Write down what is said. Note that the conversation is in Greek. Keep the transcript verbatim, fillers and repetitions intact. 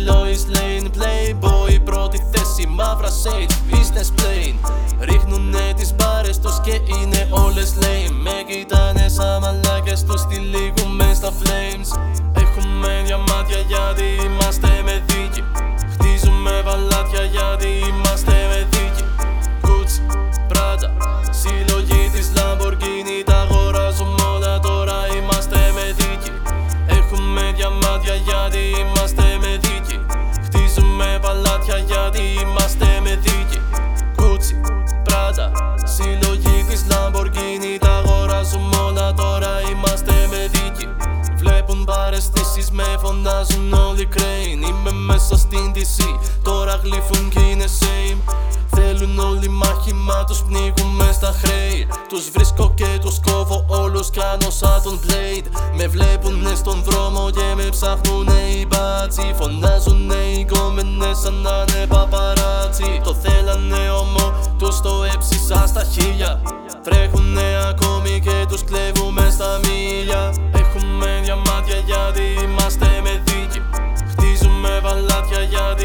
Lois Lane, Playboy, πρώτη θέση, μαύρα shades, business plane. Ρίχνουνε τις μπάρες τους και είναι όλες lame. Με κοιτάνε σαν μαλάκες τους, τυλίγουμε στα flames. Έχουμε διαμάτια γιατί είμαστε με δίκη. Χτίζουμε παλάτια γιατί είμαστε με δίκη. Gucci, Prada, συλλογή της Lamborghini. Τα αγοράζουμε όλα, τώρα είμαστε με δίκη. Έχουμε διαμάτια γιατί είμαστε με δίκη. Χτίζουμε παλάτια γιατί είμαστε με δίκη. Gucci, Prada, συλλογή της Lamborghini. Τα αγοράζουμε όλα, τώρα είμαστε με δίκη. Βλέπουν παραισθήσεις, με φωνάζουν όλοι Crane. Είμαι μέσα στην ντι σι, τώρα γλύφουν κι είναι same. Θέλουν όλοι μάχημα, τους πνίγουμε στα χρέη. Τους βρίσκω και τους κόβω όλους, κάνω σαν τον Blade. Με βλέπουνε στον δρόμο και με ψάχνουνε οι μπάτσι. Φωνάζουνε οι γκόμενες σαν να είναι παπαράτσι. Το θέλανε όμο, τους το έψησα στα χίλια. Τρέχουνε ακόμη και τους κλέβουμε στα μίλια. Έχουμε διαμάτια γιατί είμαστε με δίκη. Χτίζουμε παλάτια γιατί